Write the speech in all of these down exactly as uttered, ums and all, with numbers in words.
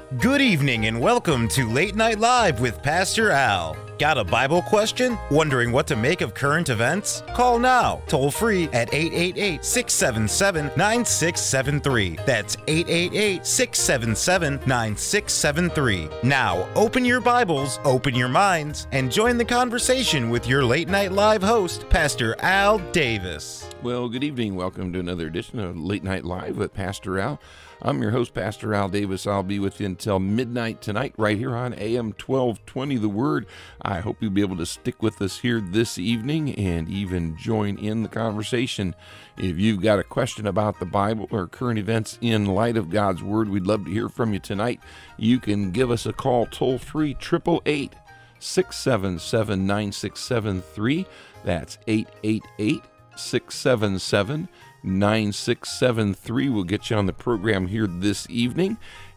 Good evening and welcome to Late Night Live with Pastor Al. Got a Bible question? Wondering what to make of current events? Call now, toll free at eight eight eight, six seven seven, nine six seven three. That's eight eight eight, six seven seven, nine six seven three. Now, open your Bibles, open your minds, and join the conversation with your Late Night Live host, Pastor Al Davis. Well, good evening. Welcome to another edition of Late Night Live with Pastor Al. I'm your host, Pastor Al Davis. I'll be with you until midnight tonight right here on A M twelve twenty The Word. I hope you'll be able to stick with us here this evening and even join in the conversation. If you've got a question about the Bible or current events in light of God's Word, we'd love to hear from you tonight. You can give us a call toll-free, eight eight eight, six seven seven, nine six seven three. That's eight eight eight, six seven seven, nine six seven three. We'll get you on the program here this evening.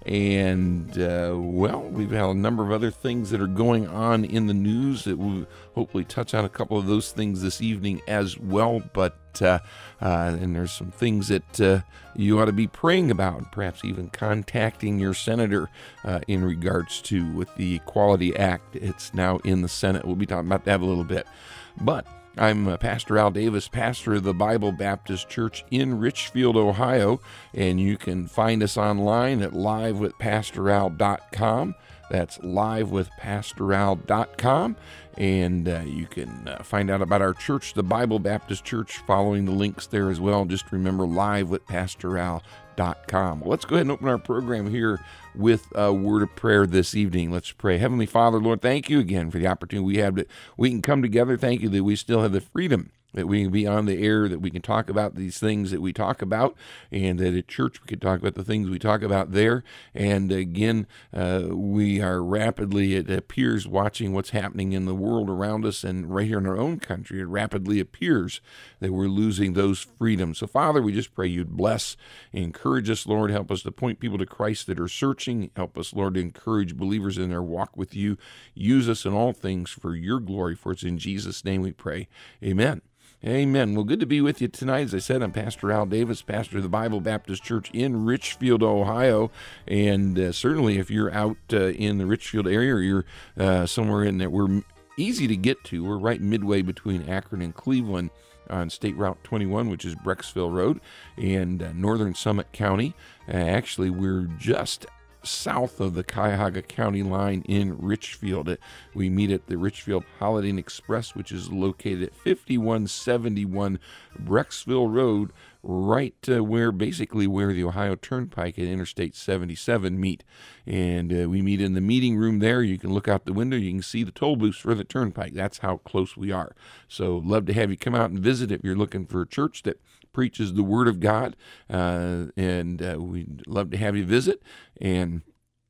And, uh, well, we've had a number of other things that are going on in the news that we'll hopefully touch on a couple of those things this evening as well. But, uh, uh, and there's some things that uh, you ought to be praying about, perhaps even contacting your senator uh, in regards to with the Equality Act. It's now in the Senate. We'll be talking about that a little bit. But I'm uh, Pastor Al Davis, pastor of the Bible Baptist Church in Richfield, Ohio, and you can find us online at live with pastor al dot com. That's live with pastor al dot com, and uh, you can uh, find out about our church, the Bible Baptist Church, following the links there as well. Just remember, live with pastor al dot com. Well, let's go ahead and open our program here with a word of prayer this evening. Let's pray. Heavenly Father, Lord, thank you again for the opportunity we have that we can come together. Thank you that we still have the freedom that we can be on the air, that we can talk about these things that we talk about, and that at church we can talk about the things we talk about there. And again, uh, we are rapidly, it appears, watching what's happening in the world around us, and right here in our own country, it rapidly appears that we're losing those freedoms. So, Father, we just pray you'd bless, encourage us, Lord. Help us to point people to Christ that are searching. Help us, Lord, to encourage believers in their walk with you. Use us in all things for your glory, for it's in Jesus' name we pray. Amen. Amen. Well, good to be with you tonight. As I said, I'm Pastor Al Davis, pastor of the Bible Baptist Church in Richfield, Ohio. And uh, certainly if you're out uh, in the Richfield area or you're uh, somewhere in there, we're easy to get to. We're right midway between Akron and Cleveland on State Route twenty-one, which is Brecksville Road, and uh, northern Summit County. Uh, actually, we're just south of the Cuyahoga County line in Richfield. We meet at the Richfield Holiday Inn Express, which is located at fifty-one seventy-one Brecksville Road, right uh, where basically where the Ohio Turnpike and Interstate seventy-seven meet. And uh, we meet in the meeting room there. You can look out the window. You can see the toll booths for the Turnpike. That's how close we are. So love to have you come out and visit if you're looking for a church that preaches the Word of God, uh, and uh, we'd love to have you visit. And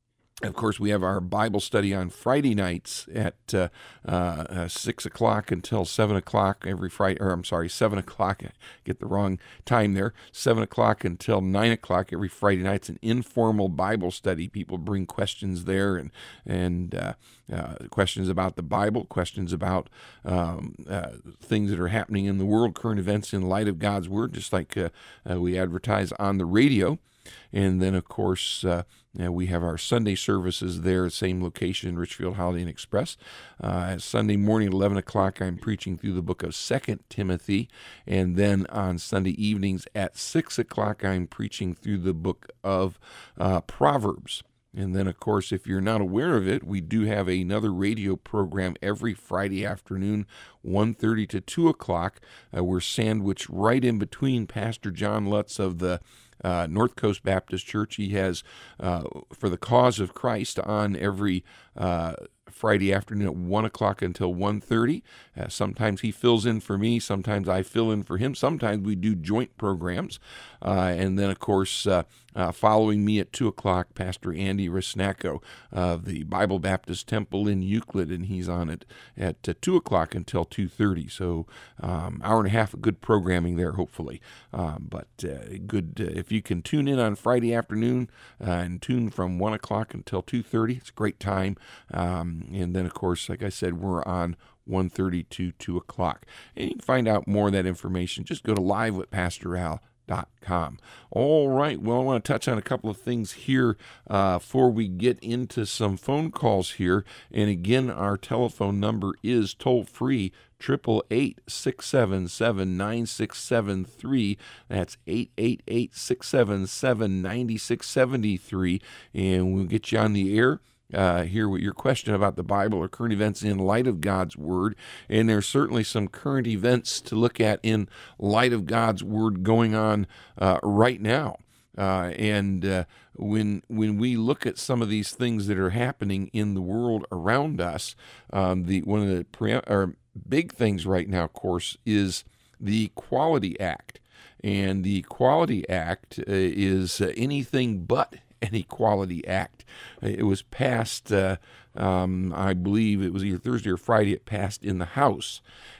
of course, we have our Bible study on Friday nights at uh, uh, uh, six o'clock until seven o'clock every Friday, or I'm sorry, seven o'clock, I get the wrong time there, seven o'clock until nine o'clock every Friday night. It's an informal Bible study. People bring questions there, and and uh, uh, questions about the Bible, questions about um, uh, things that are happening in the world, current events in light of God's Word, just like uh, uh, we advertise on the radio. And then, of course, uh, you know, we have our Sunday services there, same location, Richfield Holiday Inn Express. Uh, Sunday morning at eleven o'clock, I'm preaching through the book of Second Timothy. And then on Sunday evenings at six o'clock, I'm preaching through the book of uh, Proverbs. And then, of course, if you're not aware of it, we do have another radio program every Friday afternoon, one thirty to two o'clock. Uh, we're sandwiched right in between Pastor John Lutz of the Uh, North Coast Baptist Church. He has uh, For the Cause of Christ on every uh, Friday afternoon at one o'clock until one thirty. Uh, sometimes he fills in for me. Sometimes I fill in for him. Sometimes we do joint programs. Uh, and then, of course, uh, uh, following me at two o'clock, Pastor Andy Resnacco of the Bible Baptist Temple in Euclid, and he's on it at uh, two o'clock until two thirty. So um, hour and a half of good programming there, hopefully. Um, but uh, good uh, if you can tune in on Friday afternoon uh, and tune from one o'clock until two thirty. It's a great time. Um, and then, of course, like I said, we're on one thirty to two o'clock. And you can find out more of that information. Just go to live with pastor al dot com. All right, well, I want to touch on a couple of things here uh, before we get into some phone calls here. And again, our telephone number is toll-free, eight eight eight, six seven seven, nine six seven three. That's eight eight eight, six seven seven, nine six seven three. And we'll get you on the air. Uh, hear what your question about the Bible or current events in light of God's Word. And there's certainly some current events to look at in light of God's Word going on uh, right now. Uh, and uh, when when we look at some of these things that are happening in the world around us, um, the one of the pre- or big things right now, of course, is the Equality Act. And the Equality Act uh, is uh, anything but an Equality Act. It was passed, uh, um, I believe it was either Thursday or Friday, it passed in the House.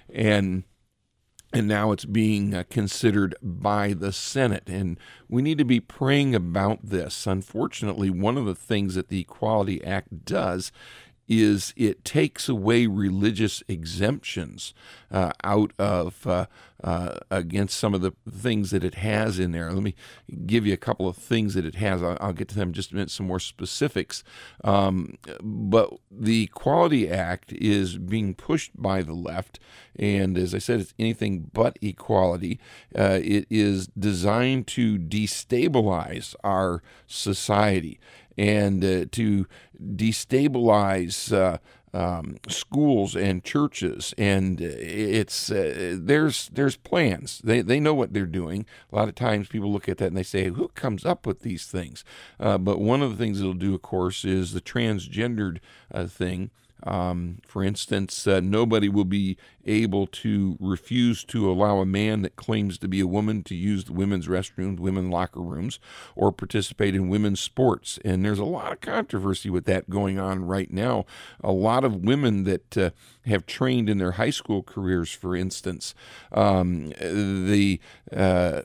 And and now it's being uh, considered by the Senate. And we need to be praying about this. Unfortunately, one of the things that the Equality Act does is it takes away religious exemptions uh, out of uh, uh, against some of the things that it has in there. Let me give you a couple of things that it has. I'll, I'll get to them in just a minute, some more specifics. Um, but the Equality Act is being pushed by the left, and as I said, it's anything but equality. Uh, it is designed to destabilize our society and uh, to destabilize uh, um, schools and churches, and it's uh, there's there's plans. They they know what they're doing. A lot of times people look at that and they say, "Who comes up with these things?" Uh, but one of the things it'll do, of course, is the transgendered uh, thing. Um, for instance, uh, nobody will be able to refuse to allow a man that claims to be a woman to use the women's restrooms, women's locker rooms, or participate in women's sports. And there's a lot of controversy with that going on right now. A lot of women that uh, have trained in their high school careers, for instance, um, the uh,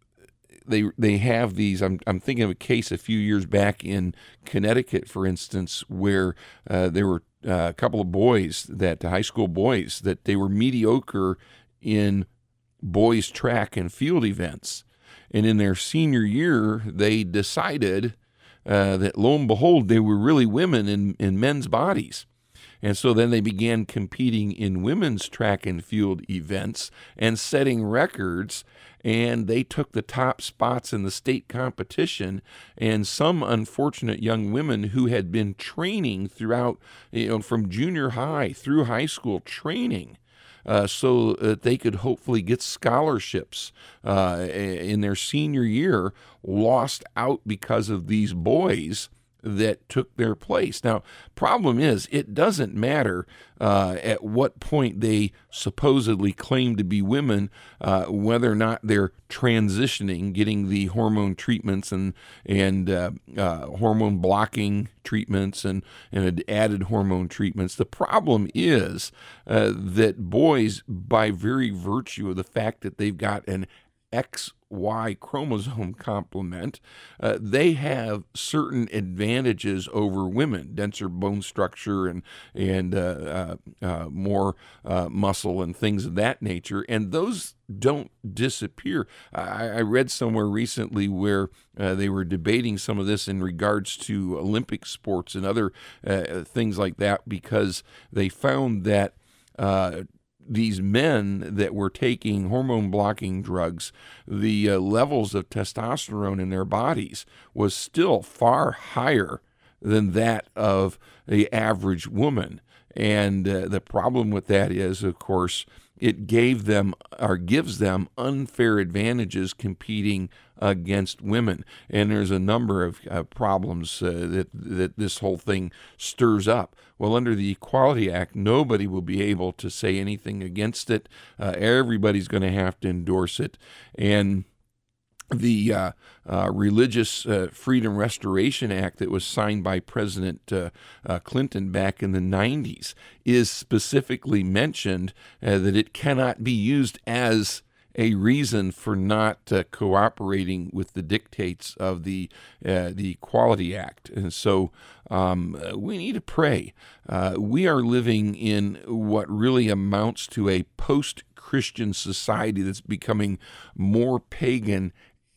They they have these. I'm I'm thinking of a case a few years back in Connecticut, for instance, where uh, there were uh, a couple of boys that high school boys that they were mediocre in boys track and field events, and in their senior year they decided uh, that lo and behold they were really women in in men's bodies. And so then they began competing in women's track and field events and setting records, and they took the top spots in the state competition. And some unfortunate young women who had been training throughout, you know, from junior high through high school training, Uh, so that they could hopefully get scholarships uh, in their senior year, lost out because of these boys that took their place. Now, problem is, it doesn't matter uh, at what point they supposedly claim to be women, uh, whether or not they're transitioning, getting the hormone treatments and and uh, uh, hormone blocking treatments and, and added hormone treatments. The problem is uh, that boys, by very virtue of the fact that they've got an X Y chromosome complement, uh, they have certain advantages over women: denser bone structure and and uh, uh, uh, more uh, muscle and things of that nature. And those don't disappear. I, I read somewhere recently where uh, they were debating some of this in regards to Olympic sports and other uh, things like that, because they found that Uh, these men that were taking hormone blocking drugs, the uh, levels of testosterone in their bodies was still far higher than that of the average woman. And uh, the problem with that is, of course, it gave them or gives them unfair advantages competing against women. And there's a number of uh, problems uh, that, that this whole thing stirs up. Well, under the Equality Act, nobody will be able to say anything against it. Uh, everybody's going to have to endorse it. And the uh, uh, Religious uh, Freedom Restoration Act that was signed by President uh, uh, Clinton back in the nineties is specifically mentioned uh, that it cannot be used as a reason for not uh, cooperating with the dictates of the uh, the Equality Act. And so um, we need to pray. Uh, we are living in what really amounts to a post-Christian society that's becoming more pagan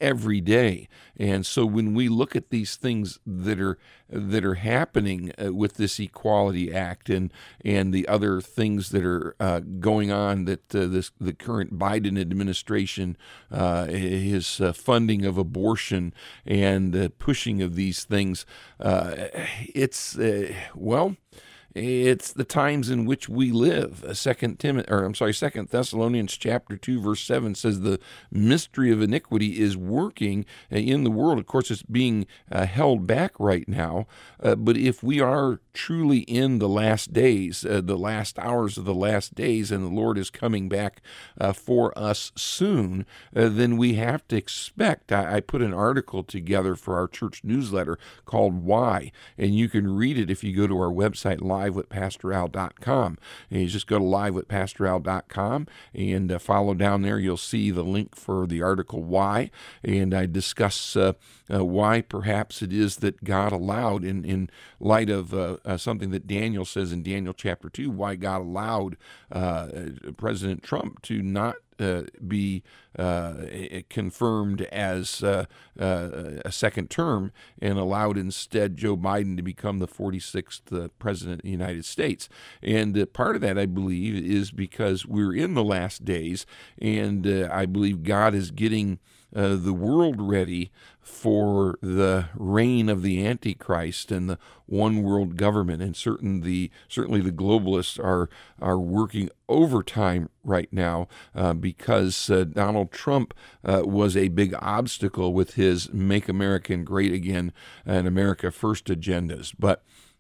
every day. And so when we look at these things that are that are happening uh, with this Equality Act and and the other things that are uh, going on, that uh, this the current Biden administration, uh, his uh, funding of abortion and uh, pushing of these things, uh, it's uh, well. It's the times in which we live. Second Timothy, or I'm sorry, Second Thessalonians chapter two, verse seven says the mystery of iniquity is working in the world. Of course, it's being uh, held back right now. Uh, but if we are truly in the last days, uh, the last hours of the last days, and the Lord is coming back uh, for us soon, uh, then we have to expect. I, I put an article together for our church newsletter called Why, and you can read it if you go to our website, live with pastor al dot com. And you just go to live with pastor al dot com and uh, follow down there. You'll see the link for the article Why, and I discuss uh, uh, why perhaps it is that God allowed, in, in light of uh, uh, something that Daniel says in Daniel chapter two, why God allowed uh, President Trump to not Uh, be uh, confirmed as uh, uh, a second term, and allowed instead Joe Biden to become the forty-sixth uh, president of the United States. And uh, part of that, I believe, is because we're in the last days, and uh, I believe God is getting Uh, the world ready for the reign of the Antichrist and the one world government. And certain the certainly the globalists are are working overtime right now uh, because uh, Donald Trump uh, was a big obstacle with his Make America Great Again and America First agendas. But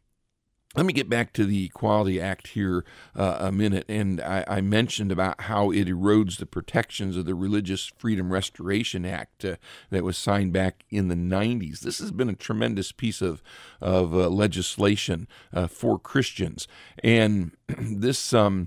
let me get back to the Equality Act here uh, a minute, and I, I mentioned about how it erodes the protections of the Religious Freedom Restoration Act uh, that was signed back in the nineties. This has been a tremendous piece of, of uh, legislation uh, for Christians, and this um,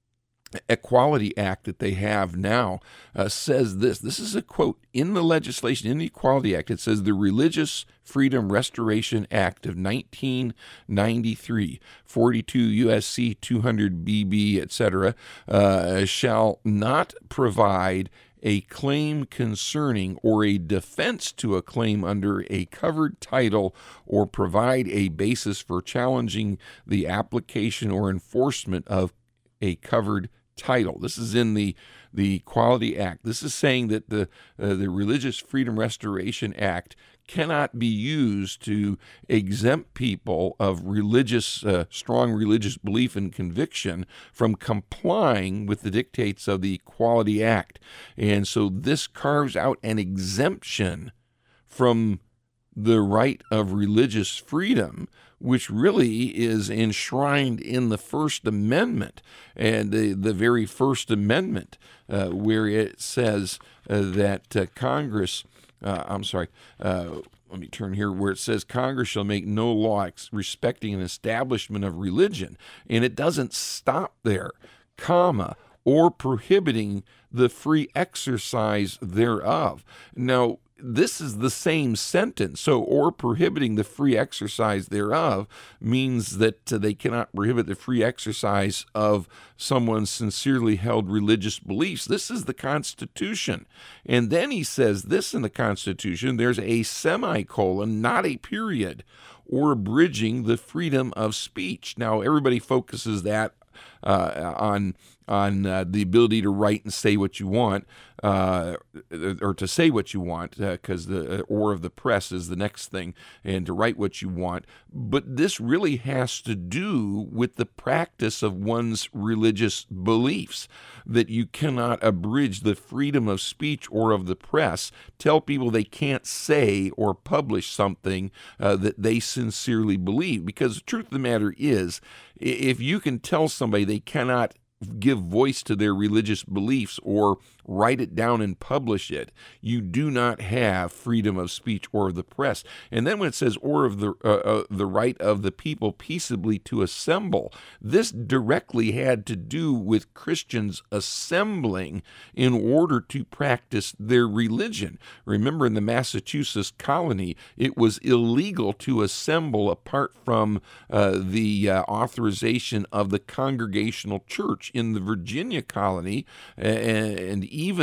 Equality Act that they have now uh, says this. This is a quote in the legislation, in the Equality Act. It says the Religious Freedom Restoration Act of nineteen ninety-three, forty-two U S C two hundred B B, et cetera, uh, shall not provide a claim concerning or a defense to a claim under a covered title or provide a basis for challenging the application or enforcement of a covered title. This is in the the Equality Act. This is saying that the uh, the Religious Freedom Restoration Act cannot be used to exempt people of religious, uh, strong religious belief and conviction from complying with the dictates of the Equality Act. And so this carves out an exemption from the right of religious freedom, which really is enshrined in the First Amendment, and the, the very First Amendment, uh, where it says uh, that uh, Congress, uh, I'm sorry, uh, let me turn here, where it says Congress shall make no law respecting an establishment of religion, and it doesn't stop there, comma, or prohibiting the free exercise thereof. Now, this is the same sentence. So, or prohibiting the free exercise thereof means that uh, they cannot prohibit the free exercise of someone's sincerely held religious beliefs. This is the Constitution. And then he says this in the Constitution, there's a semicolon, not a period, or abridging the freedom of speech. Now, everybody focuses that uh, on on uh, the ability to write and say what you want, uh, or to say what you want, because uh, the or of the press is the next thing, and to write what you want. But this really has to do with the practice of one's religious beliefs, that you cannot abridge the freedom of speech or of the press, tell people they can't say or publish something uh, that they sincerely believe. Because the truth of the matter is, if you can tell somebody they cannot give voice to their religious beliefs or write it down and publish it, you do not have freedom of speech or of the press. And then when it says or of the uh, uh, the right of the people peaceably to assemble, this directly had to do with Christians assembling in order to practice their religion. Remember, in the Massachusetts colony, it was illegal to assemble apart from uh, the uh, authorization of the Congregational Church. In the Virginia colony, and even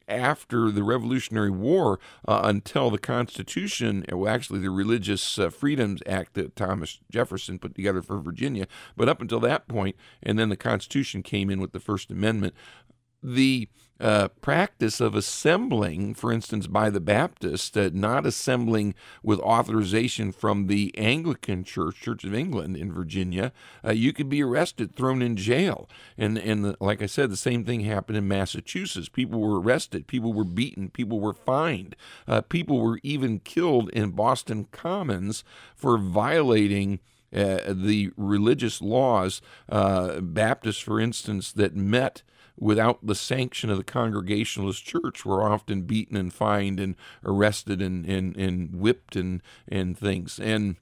after the Revolutionary War uh, until the Constitution, well, actually the Religious uh, Freedoms Act that Thomas Jefferson put together for Virginia, but up until that point, and then the Constitution came in with the First Amendment, the uh, practice of assembling, for instance, by the Baptists, uh, not assembling with authorization from the Anglican Church, Church of England in Virginia, uh, you could be arrested, thrown in jail. And, and the, like I said, the same thing happened in Massachusetts. People were arrested, people were beaten, people were fined. Uh, people were even killed in Boston Commons for violating uh, the religious laws. Uh, Baptists, for instance, that met without the sanction of the Congregationalist Church were often beaten and fined and arrested and, and, and whipped and, and things. And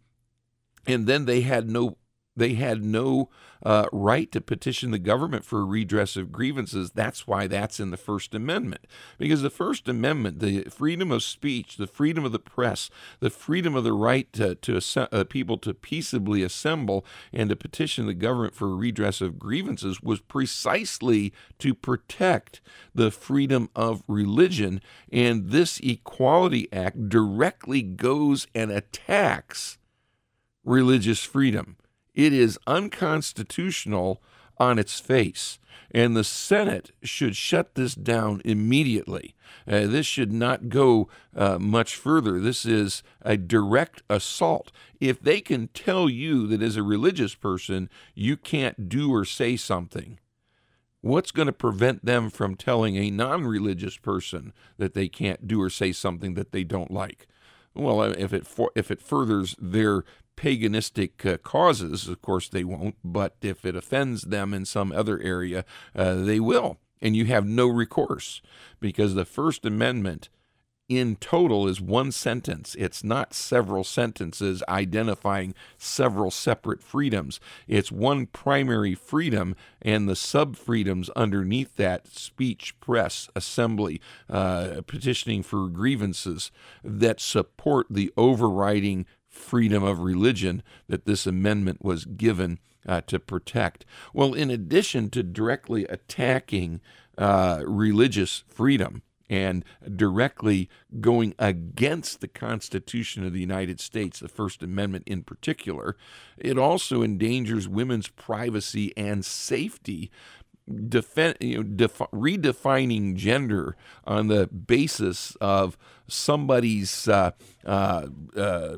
and then they had no they had no uh, right to petition the government for a redress of grievances. That's why that's in the First Amendment. Because the First Amendment, the freedom of speech, the freedom of the press, the freedom of the right to, to uh, people to peaceably assemble and to petition the government for a redress of grievances was precisely to protect the freedom of religion. And this Equality Act directly goes and attacks religious freedom. It is unconstitutional on its face, and the Senate should shut this down immediately. Uh, this should not go uh, much further. This is a direct assault. If they can tell you that as a religious person you can't do or say something, what's going to prevent them from telling a non-religious person that they can't do or say something that they don't like? Well, if it for, if it furthers their paganistic uh, causes, of course they won't, but if it offends them in some other area, uh, they will. And you have no recourse, because the First Amendment in total is one sentence. It's not several sentences identifying several separate freedoms. It's one primary freedom and the sub-freedoms underneath that: speech, press, assembly, uh, petitioning for grievances, that support the overriding freedom of religion that this amendment was given uh, to protect. Well, in addition to directly attacking uh, religious freedom and directly going against the Constitution of the United States, the First Amendment in particular, it also endangers women's privacy and safety. Defend, you know, def, redefining gender on the basis of somebody's uh, uh, uh,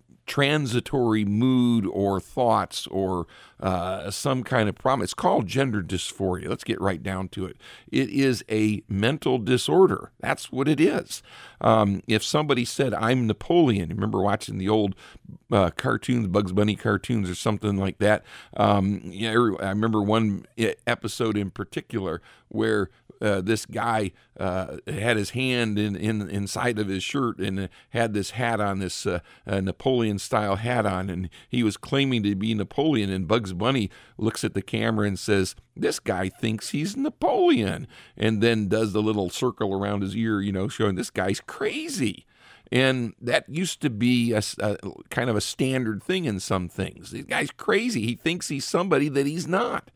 transitory mood or thoughts or uh, some kind of problem. It's called gender dysphoria. Let's get right down to it. It is a mental disorder. That's what it is. Um, if somebody said, "I'm Napoleon," remember watching the old uh, cartoons, Bugs Bunny cartoons or something like that? Um, you know, I remember one episode in particular where Uh, this guy uh, had his hand in, in inside of his shirt and uh, had this hat on, this uh, uh, Napoleon-style hat on, and he was claiming to be Napoleon, and Bugs Bunny looks at the camera and says, "This guy thinks he's Napoleon," and then does the little circle around his ear, you know, showing this guy's crazy. And that used to be a, a kind of a standard thing in some things. This guy's crazy. He thinks he's somebody that he's not.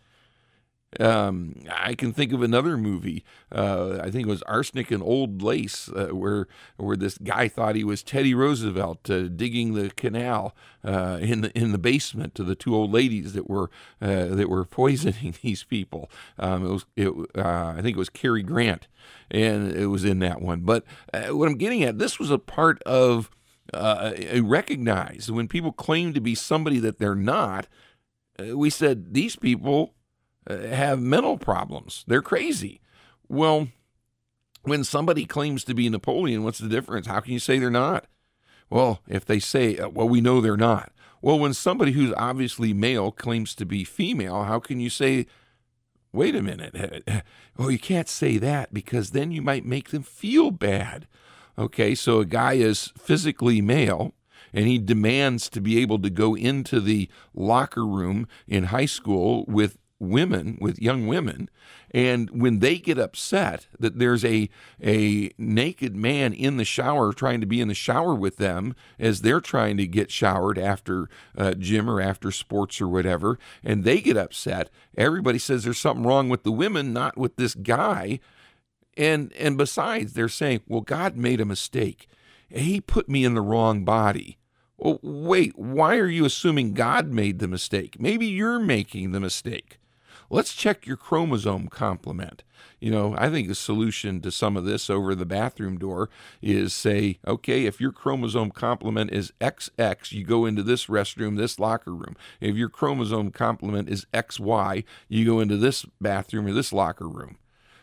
Um, I can think of another movie. Uh, I think it was Arsenic and Old Lace, uh, where where this guy thought he was Teddy Roosevelt uh, digging the canal uh, in the in the basement to the two old ladies that were uh, that were poisoning these people. Um, it was it, uh, I think it was Cary Grant, and it was in that one. But uh, what I'm getting at, this was a part of uh, recognized when people claim to be somebody that they're not. Uh, we said these people have mental problems. They're crazy. Well, when somebody claims to be Napoleon, what's the difference? How can you say they're not? Well, if they say, well, we know they're not. Well, when somebody who's obviously male claims to be female, how can you say, wait a minute, well, you can't say that because then you might make them feel bad. Okay, so a guy is physically male, and he demands to be able to go into the locker room in high school with women, with young women, and when they get upset that there's a a naked man in the shower trying to be in the shower with them as they're trying to get showered after uh, gym or after sports or whatever, and they get upset, everybody says there's something wrong with the women, not with this guy. And and besides, they're saying, well, God made a mistake. He put me in the wrong body. Well, wait, why are you assuming God made the mistake? Maybe you're making the mistake. Let's check your chromosome complement. You know, I think the solution to some of this over the bathroom door is say, okay, if your chromosome complement is X X, you go into this restroom, this locker room. If your chromosome complement is X Y, you go into this bathroom or this locker room.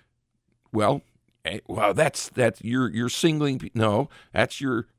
Well, well, that's that's you're you're singling. No, that's your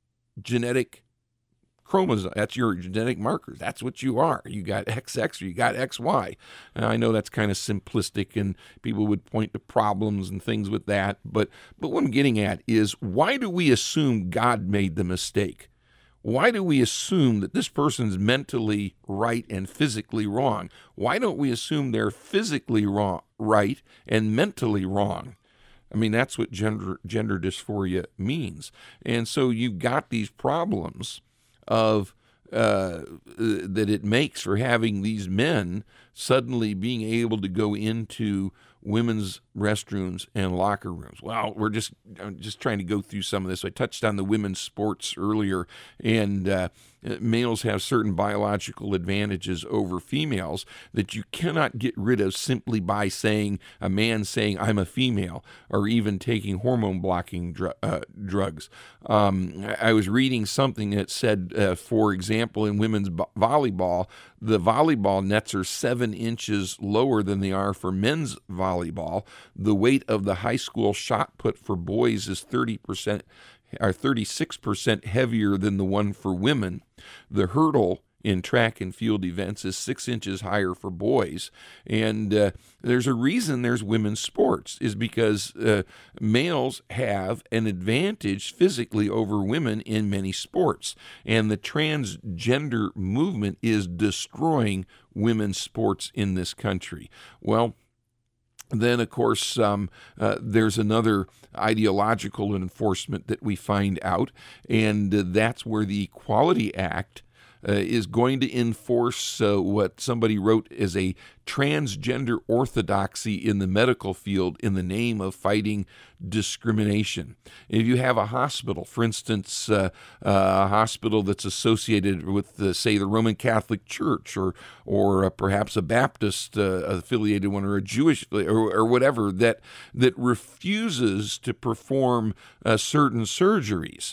genetic chromosome. That's your genetic markers. That's what you are. You got X X or you got X Y. And I know that's kind of simplistic, and people would point to problems and things with that. But but what I'm getting at is, why do we assume God made the mistake? Why do we assume that this person's mentally right and physically wrong? Why don't we assume they're physically wrong, right and mentally wrong? I mean, that's what gender gender dysphoria means. And so you've got these problems of uh, that it makes for having these men suddenly being able to go into women's restrooms and locker rooms. Well, we're just I'm just trying to go through some of this. I touched on the women's sports earlier, and uh, males have certain biological advantages over females that you cannot get rid of simply by saying a man saying I'm a female, or even taking hormone blocking dr- uh, drugs. Um, I was reading something that said, uh, for example, in women's bo- volleyball, the volleyball nets are seven inches lower than they are for men's volleyball. The weight of the high school shot put for boys is thirty percent or thirty-six percent heavier than the one for women. The hurdle in track and field events is six inches higher for boys. And uh, there's a reason there's women's sports, is because uh, males have an advantage physically over women in many sports. And the transgender movement is destroying women's sports in this country. Well, then, of course, um, uh, there's another ideological enforcement that we find out, and uh, that's where the Equality Act uh, is going to enforce uh, what somebody wrote as a transgender orthodoxy in the medical field in the name of fighting discrimination. If you have a hospital, for instance, uh, a hospital that's associated with, uh, say, the Roman Catholic Church, or or uh, perhaps a Baptist uh, affiliated one, or a Jewish, or, or whatever, that that refuses to perform uh, certain surgeries.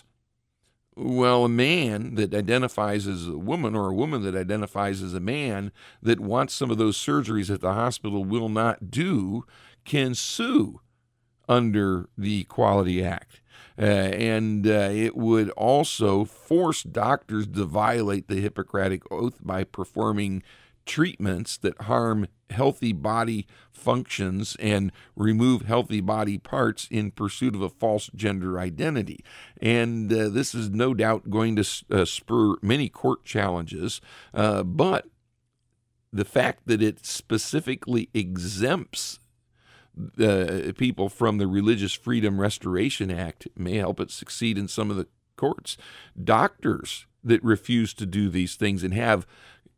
Well, a man that identifies as a woman, or a woman that identifies as a man, that wants some of those surgeries that the hospital will not do, can sue under the Equality Act. Uh, and uh, it would also force doctors to violate the Hippocratic Oath by performing treatments that harm healthy body functions and remove healthy body parts in pursuit of a false gender identity. And uh, this is no doubt going to uh, spur many court challenges, uh, but the fact that it specifically exempts uh, people from the Religious Freedom Restoration Act may help it succeed in some of the courts. Doctors that refuse to do these things and have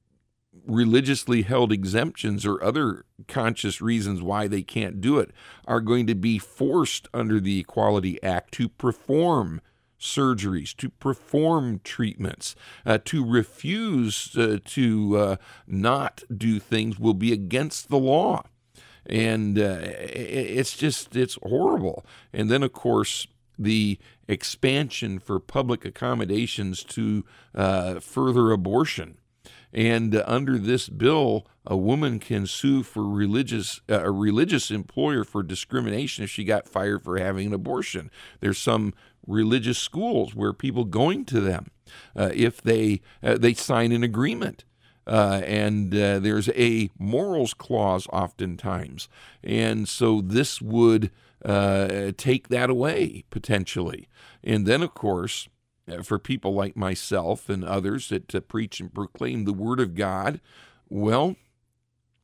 religiously held exemptions or other conscious reasons why they can't do it are going to be forced under the Equality Act to perform surgeries, to perform treatments. Uh, to refuse uh, to uh, not do things will be against the law. And uh, it's just, it's horrible. And then, of course, the expansion for public accommodations to uh, further abortion. And uh, under this bill, a woman can sue for religious uh, a religious employer for discrimination if she got fired for having an abortion. There's some religious schools where people going to them, uh, if they uh, they sign an agreement, uh, and uh, there's a morals clause oftentimes, and so this would uh, take that away potentially. And then, of course, for people like myself and others that uh, preach and proclaim the Word of God, well,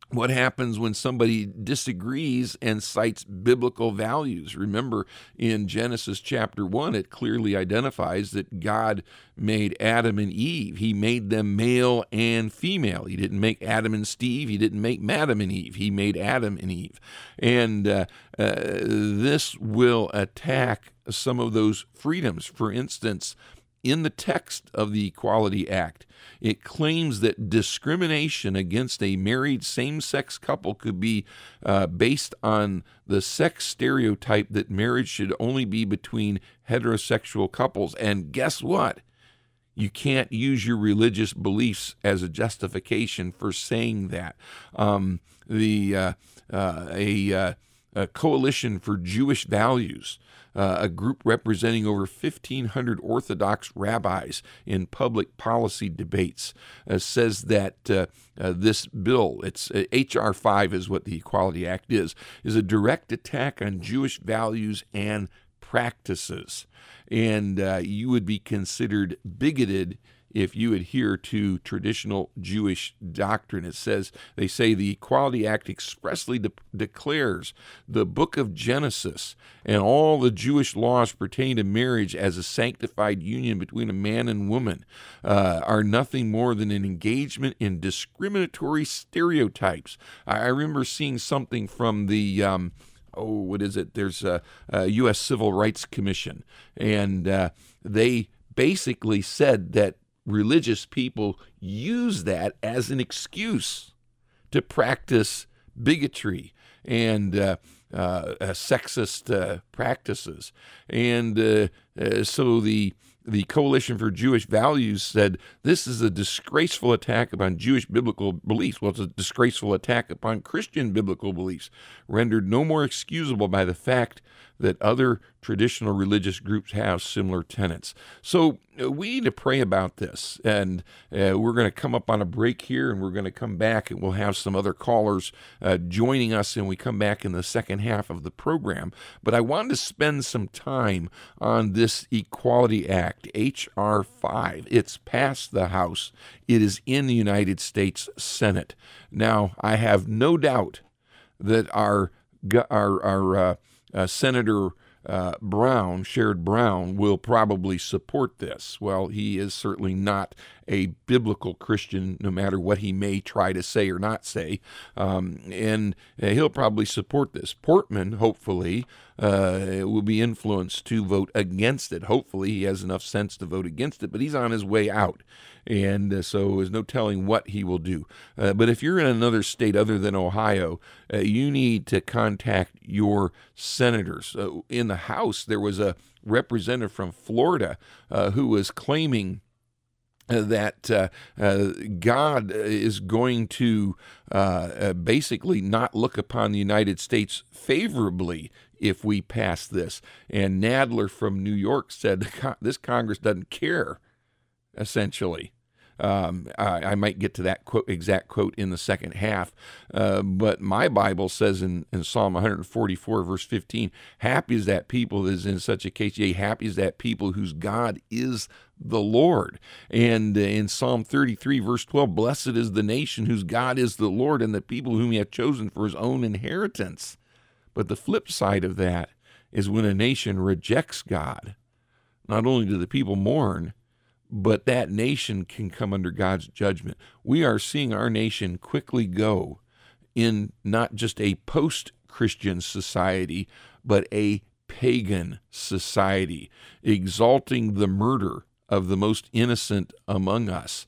What happens when somebody disagrees and cites biblical values? Remember, in Genesis chapter one, it clearly identifies that God made Adam and Eve. He made them male and female. He didn't make Adam and Steve. He didn't make Madam and Eve. He made Adam and Eve. And uh, uh, this will attack some of those freedoms. For instance, in the text of the Equality Act, it claims that discrimination against a married same-sex couple could be uh, based on the sex stereotype that marriage should only be between heterosexual couples. And guess what? You can't use your religious beliefs as a justification for saying that. Um, the uh, uh, a, uh, a coalition for Jewish values, Uh, a group representing over fifteen hundred Orthodox rabbis in public policy debates, uh, says that uh, uh, this bill, it's uh, H R five is what the Equality Act is, is a direct attack on Jewish values and practices. And uh, you would be considered bigoted if you adhere to traditional Jewish doctrine. It says, they say the Equality Act expressly de- declares the book of Genesis and all the Jewish laws pertaining to marriage as a sanctified union between a man and woman uh, are nothing more than an engagement in discriminatory stereotypes. I, I remember seeing something from the um, oh, what is it? There's a, a U S Civil Rights Commission, and uh, they basically said that religious people use that as an excuse to practice bigotry and uh, uh, uh, sexist uh, practices. And uh, uh, so the the Coalition for Jewish Values said this is a disgraceful attack upon Jewish biblical beliefs. Well, it's a disgraceful attack upon Christian biblical beliefs, rendered no more excusable by the fact that other traditional religious groups have similar tenets. So uh, we need to pray about this, and uh, we're going to come up on a break here, and we're going to come back, and we'll have some other callers uh, joining us, and we come back in the second half of the program. But I wanted to spend some time on this Equality Act, H R five. It's passed the House. It is in the United States Senate. Now, I have no doubt that our our our uh, uh, Senator uh, Brown, Sherrod Brown, will probably support this. Well, he is certainly not a biblical Christian, no matter what he may try to say or not say, um, and uh, he'll probably support this. Portman, hopefully, uh, will be influenced to vote against it. Hopefully, he has enough sense to vote against it, but he's on his way out, and uh, so there's no telling what he will do. Uh, but if you're in another state other than Ohio, uh, you need to contact your senators. Uh, in the House, there was a representative from Florida uh, who was claiming Uh, that uh, uh, God is going to uh, uh, basically not look upon the United States favorably if we pass this. And Nadler from New York said this Congress doesn't care, essentially. Um, I, I might get to that quote, exact quote in the second half, uh, but my Bible says in, in Psalm one forty-four, verse fifteen, happy is that people that is in such a case, yea, happy is that people whose God is the Lord. And uh, in Psalm thirty-three, verse twelve, blessed is the nation whose God is the Lord, and the people whom he hath chosen for his own inheritance. But the flip side of that is when a nation rejects God, not only do the people mourn, but that nation can come under God's judgment. We are seeing our nation quickly go in not just a post-Christian society, but a pagan society, exalting the murder of the most innocent among us,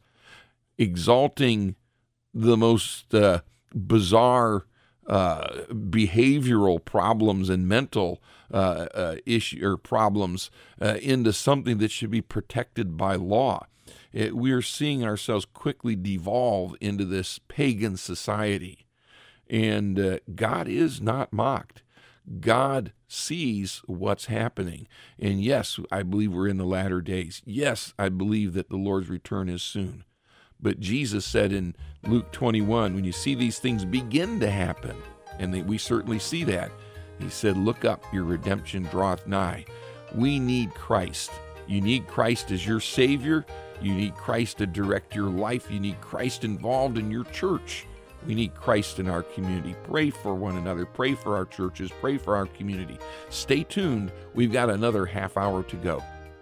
exalting the most uh, bizarre uh, behavioral problems and mental uh, uh, issue or problems uh, into something that should be protected by law. It, we are seeing ourselves quickly devolve into this pagan society, and uh, God is not mocked. God sees what's happening. And yes, I believe we're in the latter days. Yes, I believe that the Lord's return is soon. But Jesus said in Luke twenty-one, when you see these things begin to happen, and they, we certainly see that, he said, look up, your redemption draweth nigh. We need Christ. You need Christ as your Savior. You need Christ to direct your life. You need Christ involved in your church. We need Christ in our community. Pray for one another. Pray for our churches. Pray for our community. Stay tuned. We've got another half hour to go.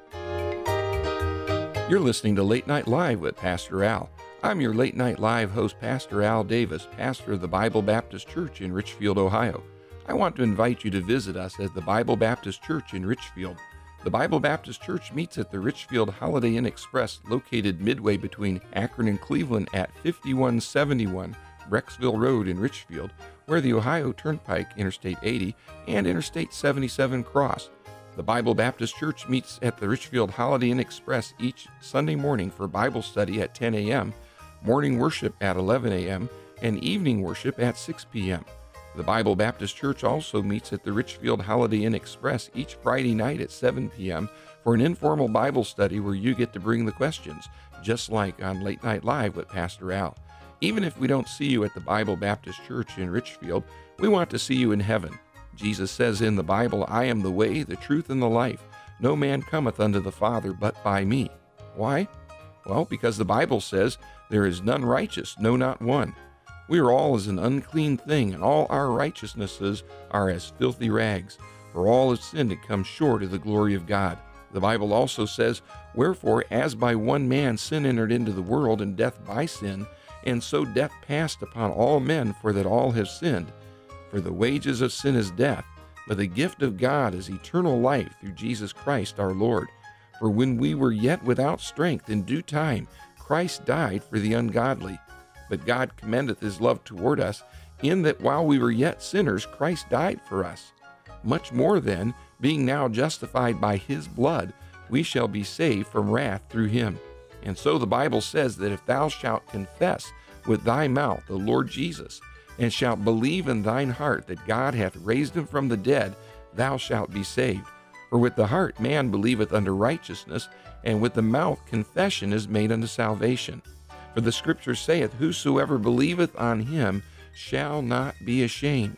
You're listening to Late Night Live with Pastor Al. I'm your Late Night Live host, Pastor Al Davis, pastor of the Bible Baptist Church in Richfield, Ohio. I want to invite you to visit us at the Bible Baptist Church in Richfield. The Bible Baptist Church meets at the Richfield Holiday Inn Express, located midway between Akron and Cleveland at fifty-one seventy-one Brecksville Road in Richfield, where the Ohio Turnpike, Interstate eighty, and Interstate seventy-seven cross. The Bible Baptist Church meets at the Richfield Holiday Inn Express each Sunday morning for Bible study at ten a.m., morning worship at eleven a.m., and evening worship at six p.m. The Bible Baptist Church also meets at the Richfield Holiday Inn Express each Friday night at seven p.m. for an informal Bible study where you get to bring the questions, just like on Late Night Live with Pastor Al. Even if we don't see you at the Bible Baptist Church in Richfield, we want to see you in heaven. Jesus says in the Bible, "I am the way, the truth, and the life. No man cometh unto the Father but by me." Why? Well, because the Bible says, "There is none righteous, no, not one. We are all as an unclean thing, and all our righteousnesses are as filthy rags. For all have sinned and come short of the glory of God." The Bible also says, "Wherefore, as by one man sin entered into the world, and death by sin, and so death passed upon all men, for that all have sinned. For the wages of sin is death, but the gift of God is eternal life through Jesus Christ our Lord. For when we were yet without strength, in due time Christ died for the ungodly. But God commendeth his love toward us, in that while we were yet sinners, Christ died for us. Much more then, being now justified by his blood, we shall be saved from wrath through him. And so the Bible says that if thou shalt confess with thy mouth the Lord Jesus, and shalt believe in thine heart that God hath raised him from the dead, thou shalt be saved. For with the heart man believeth unto righteousness, and with the mouth confession is made unto salvation. For the Scripture saith, Whosoever believeth on him shall not be ashamed.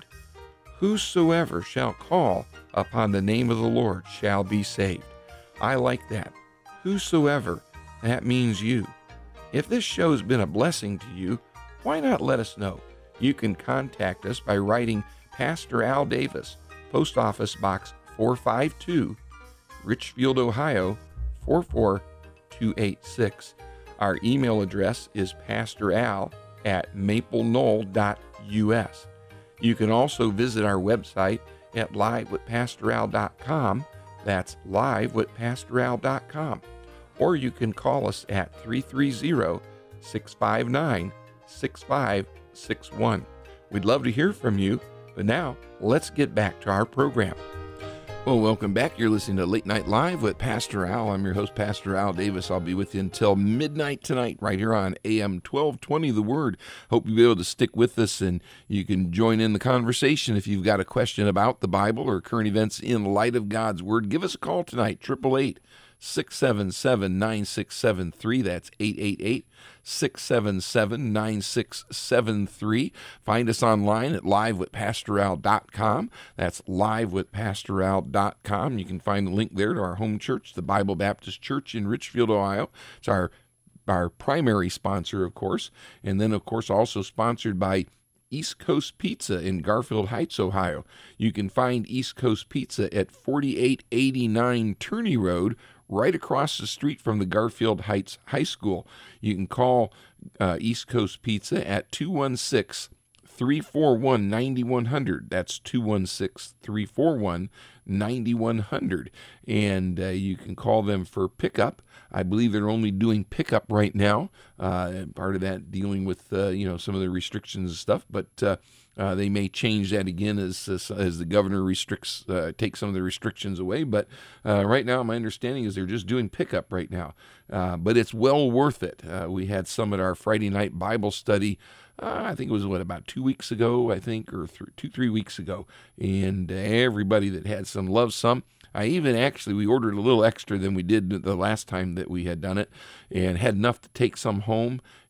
Whosoever shall call upon the name of the Lord shall be saved. I like that. Whosoever, that means you. If this show's been a blessing to you, why not let us know? You can contact us by writing Pastor Al Davis, Post Office Box four five two, Richfield, Ohio four four two eight six. Our email address is pastoral at maple knoll dot u s. You can also visit our website at live with pastor al dot com. That's live with pastor al dot com. Or you can call us at three three zero, six five nine, six five six one. We'd love to hear from you, but now let's get back to our program. Well, welcome back. You're listening to Late Night Live with Pastor Al. I'm your host, Pastor Al Davis. I'll be with you until midnight tonight right here on A M twelve twenty The Word. Hope you'll be able to stick with us and you can join in the conversation. If you've got a question about the Bible or current events in light of God's Word, give us a call tonight, eight eight eight, six seven seven, nine six seven three. That's eight eight eight, six seven seven, nine six seven three. Find us online at live with pastor al dot com. That's live with pastor al dot com. You can find the link there to our home church, the Bible Baptist Church in Richfield, Ohio. It's our, our primary sponsor, of course. And then, of course, also sponsored by East Coast Pizza in Garfield Heights, Ohio. You can find East Coast Pizza at forty-eight eighty-nine Turney Road, right across the street from the Garfield Heights High School. You can call uh, East Coast Pizza at two one six, three four one, nine one zero zero. That's two one six, three four one, nine one zero zero. And uh, you can call them for pickup. I believe they're only doing pickup right now. Uh, part of that dealing with uh, you know some of the restrictions and stuff, but uh, Uh, they may change that again as as, as the governor restricts, uh, takes some of the restrictions away. But uh, right now, my understanding is they're just doing pickup right now. Uh, but it's well worth it. Uh, we had some at our Friday night Bible study. Uh, I think it was, what, about two weeks ago, I think, or th- two, three weeks ago. And uh, everybody that had some loved some. I even actually, we ordered a little extra than we did the last time that we had done it and had enough to take some home.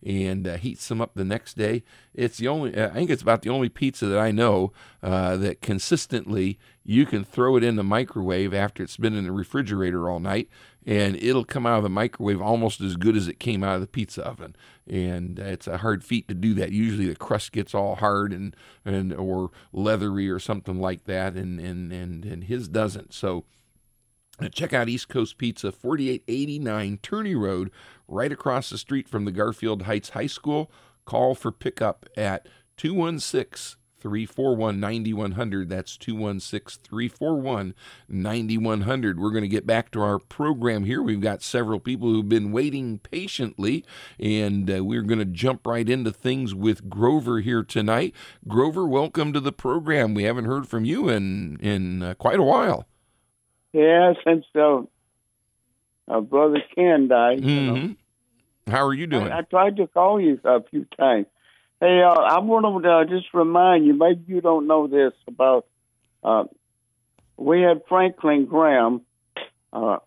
and uh, heats them up the next day. It's the only, I think it's about the only pizza that I know uh, that consistently you can throw it in the microwave after it's been in the refrigerator all night, and it'll come out of the microwave almost as good as it came out of the pizza oven. And uh, it's a hard feat to do that. Usually the crust gets all hard and, and or leathery or something like that, and, and, and, and his doesn't. So uh, check out East Coast Pizza, forty-eight eighty-nine Turney Road, right across the street from the Garfield Heights High School. Call for pickup at two one six, three four one, nine one zero zero. That's two one six, three four one, nine one zero zero. We're going to get back to our program here. We've got several people who've been waiting patiently, and uh, we're going to jump right into things with Grover here tonight. Grover, welcome to the program. We haven't heard from you in, in uh, quite a while. Yeah, since uh, uh, Brother Ken died. Mm-hmm. You know. How are you doing? I, I tried to call you a few times. Hey, uh, I want to uh, just remind you, maybe you don't know this about, uh, we had Franklin Graham uh,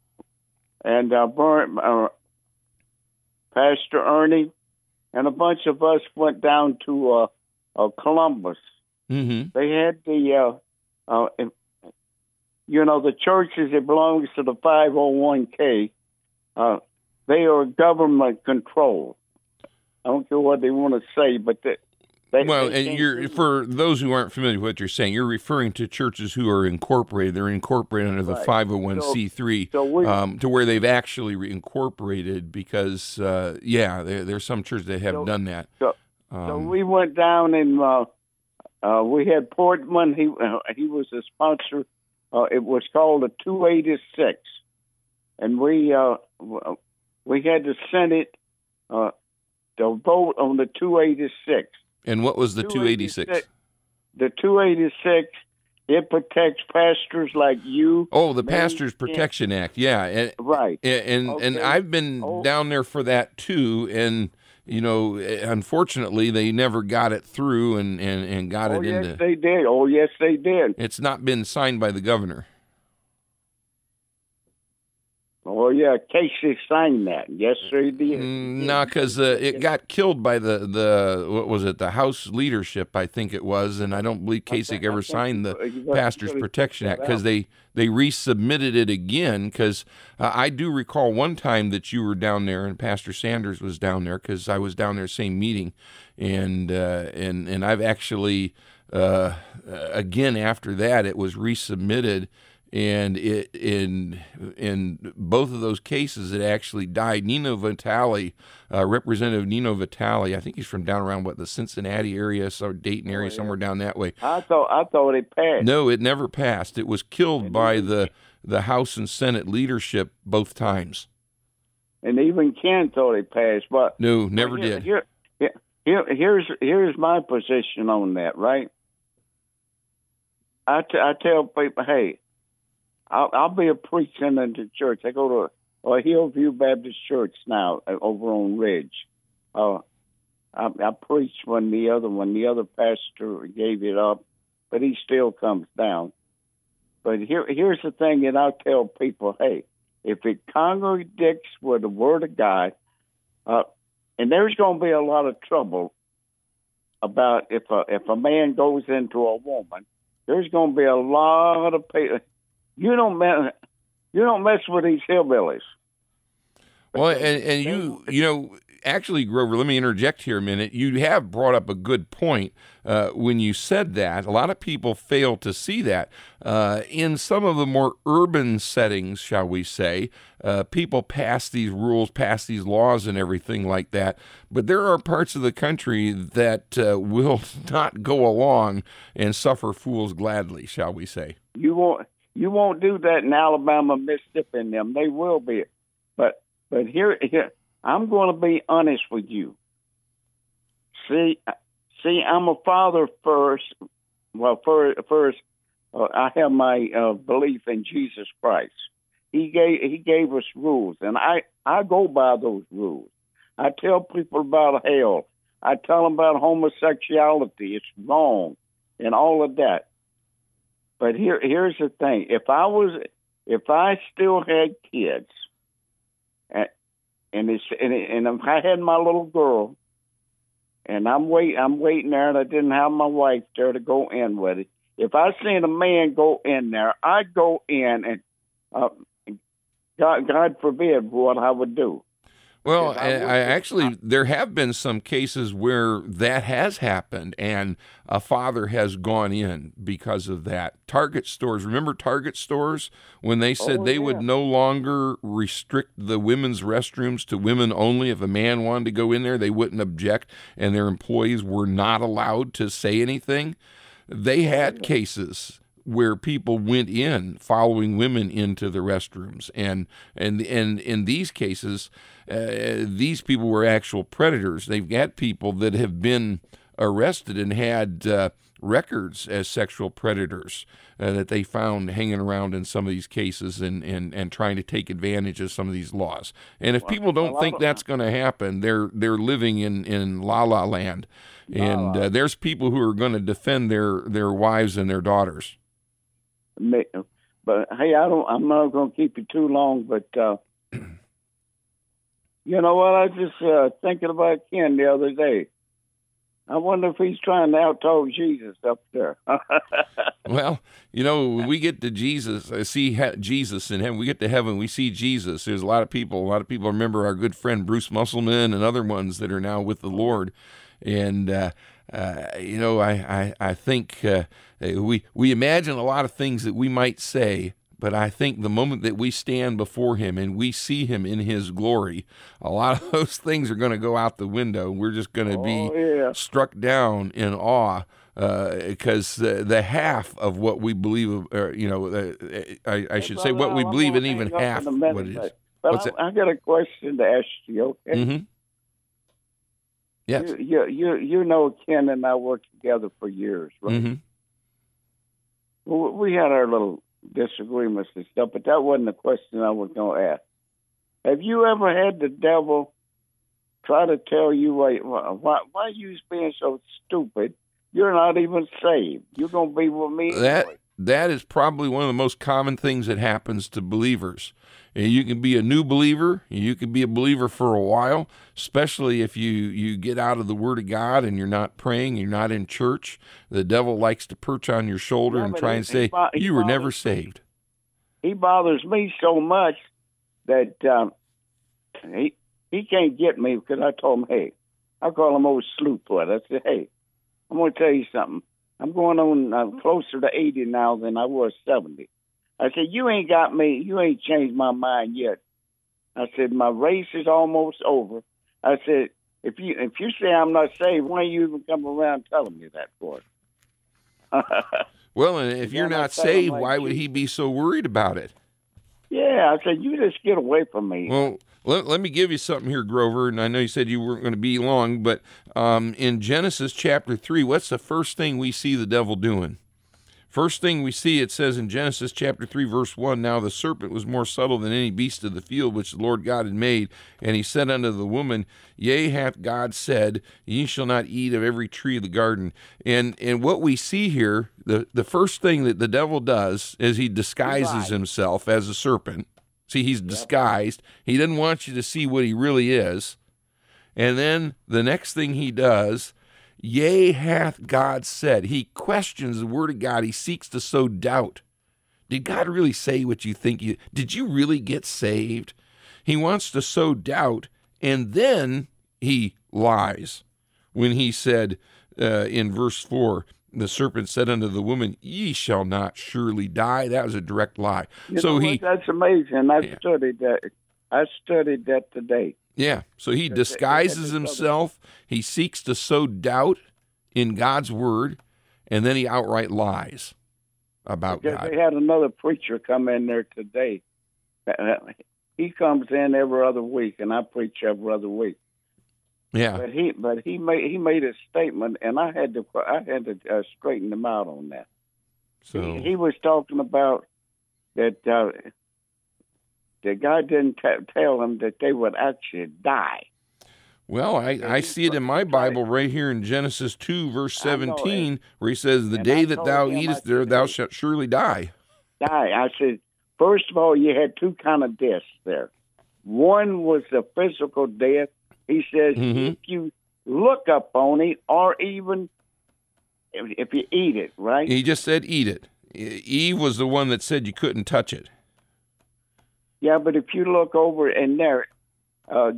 and uh, Burn, uh, Pastor Ernie, and a bunch of us went down to uh, uh, Columbus. Mm-hmm. They had the, uh, uh, you know, the churches that belongs to the five oh one k, uh, they are government controlled. I don't care what they want to say, but they, they well, they and you're for those who aren't familiar with what you're saying, you're referring to churches who are incorporated. They're incorporated under the right. five oh one c three, so, so we, um, to where they've actually re- incorporated. Because uh, yeah, there, there's some churches that have so, done that. So, um, so we went down and uh, uh, we had Portman. He uh, he was a sponsor. Uh, it was called the two eighty-six, and we uh, we had the Senate uh, to vote on the two eighty-six. And what was the two eighty-six? The two eighty-six, it protects pastors like you. Oh, the Pastors Protection Act, yeah, and, right. And and, okay. and I've been oh. down there for that too, and you know, unfortunately, they never got it through and, and, and got oh, it yes, into. Yes, they did. Oh, yes, they did. It's not been signed by the governor. Oh, yeah, Casey signed that. Yes, sir, he did. Mm, no, because uh, it got killed by the, the, what was it, the House leadership, I think it was, and I don't believe Kasich ever signed the Pastors Protection Act because they, they resubmitted it again, because uh, I do recall one time that you were down there and Pastor Sanders was down there, because I was down there same meeting, and uh, and and I've actually, uh, again after that, it was resubmitted. And it, in in both of those cases, it actually died. Nino Vitale, uh, Representative Nino Vitale, I think he's from down around what the Cincinnati area, so Dayton area, oh, yeah. somewhere down that way. I thought I thought it passed. No, it never passed. It was killed and by the the House and Senate leadership both times. And even Ken thought it passed, but no, never here, did. Here, here, here's here's my position on that. Right, I, t- I tell people, hey. I'll, I'll be a preacher in the church. I go to uh, Hillview Baptist Church now uh, over on Ridge. Uh, I, I preached when the other when the other pastor gave it up, but he still comes down. But here, here's the thing that I tell people: hey, if it contradicts with the Word of God, uh, and there's going to be a lot of trouble about if a, if a man goes into a woman, there's going to be a lot of people. You don't mess, you don't mess with these hillbillies. Well, and, and you, you know, actually, Grover, let me interject here a minute. You have brought up a good point uh, when you said that. A lot of people fail to see that. Uh, in some of the more urban settings, shall we say, uh, people pass these rules, pass these laws and everything like that. But there are parts of the country that uh, will not go along and suffer fools gladly, shall we say. You won't. You won't do that in Alabama, Mississippi, and them. They will be. But but here, here I'm going to be honest with you. See, see, I'm a father first. Well, first, first uh, I have my uh, belief in Jesus Christ. He gave He gave us rules, and I, I go by those rules. I tell people about hell. I tell them about homosexuality. It's wrong, and all of that. But here, here's the thing: if I was, if I still had kids, and, and it's and, it, and if I had my little girl, and I'm wait I'm waiting there, and I didn't have my wife there to go in with it. If I seen a man go in there, I'd go in, and uh, God, God forbid what I would do. Well, I, I actually, there have been some cases where that has happened, and a father has gone in because of that. Target stores, remember Target stores? When they said Oh, they yeah. would no longer restrict the women's restrooms to women only. If a man wanted to go in there, they wouldn't object, and their employees were not allowed to say anything. They had cases where people went in following women into the restrooms, and and and in these cases, uh, these people were actual predators. They've got people that have been arrested and had uh, records as sexual predators uh, that they found hanging around in some of these cases, and, and, and trying to take advantage of some of these laws. And if people don't think that's going to happen, they're they're living in, in La La Land, and uh, there's people who are going to defend their their wives and their daughters. But hey, I don't. I'm not going to keep you too long. But uh, you know what? I was just uh, thinking about Ken the other day. I wonder if he's trying to outtalk Jesus up there. Well, you know, when we get to Jesus, I see ha- Jesus in heaven. We get to heaven, we see Jesus. There's a lot of people. A lot of people remember our good friend Bruce Musselman and other ones that are now with the Lord. And uh, uh, you know, I I, I think uh, we we imagine a lot of things that we might say, but I think the moment that we stand before Him and we see Him in His glory, a lot of those things are going to go out the window. We're just going to Oh, be yeah. struck down in awe, because uh, the half of what we believe, or, you know, uh, I, I should say what we I'm believe, gonna and even hang up half in a minute, what it is. But, but What's I, I got a question to ask you. Okay. Mm-hmm. Yes. You, you you you know Ken and I worked together for years, right? Mm-hmm. Well, we had our little disagreements and stuff, but that wasn't the question I was going to ask. Have you ever had the devil try to tell you why why why you being so stupid? You're not even saved. You're going to be with me. That anyway. that is probably one of the most common things that happens to believers. And you can be a new believer. You can be a believer for a while, especially if you, you get out of the Word of God and you're not praying, you're not in church. The devil likes to perch on your shoulder Yeah, and but try he- and he say, bo- he you were never bothers- saved. He bothers me so much that um, he he can't get me because I told him, hey, I call him old Slewfoot. I said, hey, I'm going to tell you something. I'm going on uh, closer to eighty now than I was seventy. I said, you ain't got me. You ain't changed my mind yet. I said, my race is almost over. I said, if you if you say I'm not saved, why you even come around telling me that for? Well, and if Yeah, you're I'm not not telling saved, like why would you. he be so worried about it? Yeah, I said, you just get away from me. Well, let, let me give you something here, Grover, and I know you said you weren't going to be long, but um, in Genesis chapter three, what's the first thing we see the devil doing? First thing we see, it says in Genesis chapter three, verse one, now the serpent was more subtle than any beast of the field which the Lord God had made. And he said unto the woman, yea, hath God said, ye shall not eat of every tree of the garden. And and what we see here, the, the first thing that the devil does is he disguises Right. himself as a serpent. See, he's disguised. He doesn't want you to see what he really is. And then the next thing he does, yea, hath God said. He questions the word of God. He seeks to sow doubt. Did God really say what you think you, did you really get saved? He wants to sow doubt, and then he lies. When he said uh, in verse four, the serpent said unto the woman, ye shall not surely die. That was a direct lie. You so know he, what? That's amazing. I Yeah. studied that. I studied that today. yeah, so he Because they- they had disguises this other- himself. He seeks to sow doubt in God's word, and then he outright lies about Because God. they had another preacher come in there today. Uh, He comes in every other week, and I preach every other week. Yeah, But he, but he made he made a statement, and I had to I had to uh, straighten him out on that. so He, he was talking about that uh, the guy didn't t- tell him that they would actually die. well, I, I he see it in my tried- Bible right here in Genesis two, verse I know it. seventeen, where he says, the And day I that told thou him, I eatest said, there, thou "Hey." shalt surely die. Die. I said, first of all, you had two kind of deaths there. One was the physical death. He says, Mm-hmm. if you look up on it, or even if, if you eat it, right? He just said eat it. Eve was the one that said you couldn't touch it. Yeah, but if you look over in there, uh,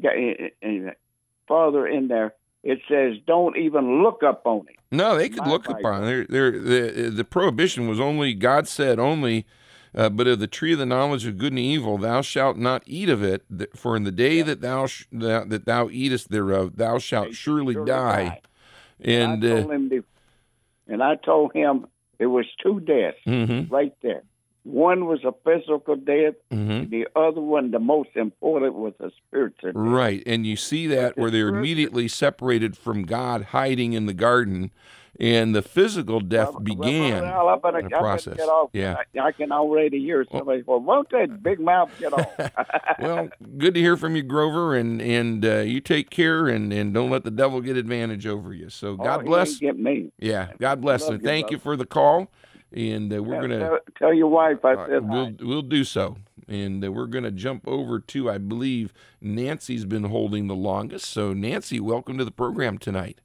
farther in there, it says don't even look up on it. No, they could My look Bible. upon it. They're, they're, the, the prohibition was only, God said only, uh, but of the tree of the knowledge of good and evil, thou shalt not eat of it, th- for in the day Yeah. that thou sh- that, that thou eatest thereof, thou shalt They surely, surely die. die. And, I uh, told him to, and I told him it was two deaths mhm, right there. One was a physical death. mhm. The other one, the most important, was a spiritual death. Right, and you see that But where the they're spiritual- immediately separated from God, hiding in the garden, and the physical death Well, began. Well, I better, in the I better process. get off. Yeah. I, I can already hear somebody go, won't that big mouth get off? Well, good to hear from you, Grover, and and uh, you take care, and, and don't let the devil get advantage over you. So Oh, God he bless. ain't get me. Yeah, God bless, Love and you, thank brother. you for the call. And uh, we're Tell- gonna tell, tell your wife I uh, said we'll hi. we'll do so, and uh, we're gonna jump over to, I believe Nancy's been holding the longest. So Nancy, welcome to the program tonight.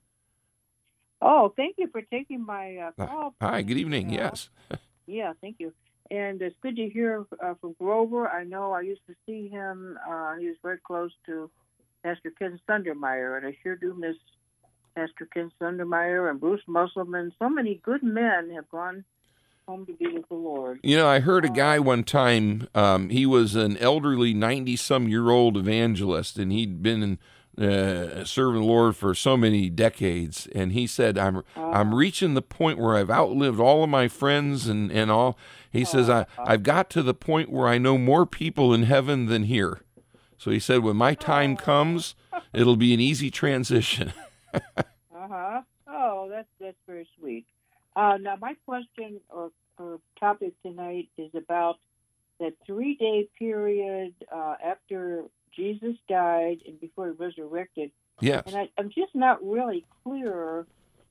Oh, thank you for taking my uh, Uh, call. Hi, good evening. Uh, Yes. Yeah, thank you. And it's good to hear uh, from Grover. I know I used to see him. Uh, he was very close to Pastor Ken Sundermeyer, and I sure do miss Pastor Ken Sundermeyer and Bruce Musselman. So many good men have gone home to be with the Lord. You know, I heard a guy one time, um, he was an elderly ninety-some-year-old evangelist, and he'd been uh, serving the Lord for so many decades, and he said, I'm I'm reaching the point where I've outlived all of my friends and, and all. He says, I, I've got to the point where I know more people in heaven than here. So he said, when my time comes, it'll be an easy transition. Uh-huh. Oh, that's, that's very sweet. Uh, now, my question or, or topic tonight is about that three-day period uh, after Jesus died and before he resurrected. Yes. And I, I'm just not really clear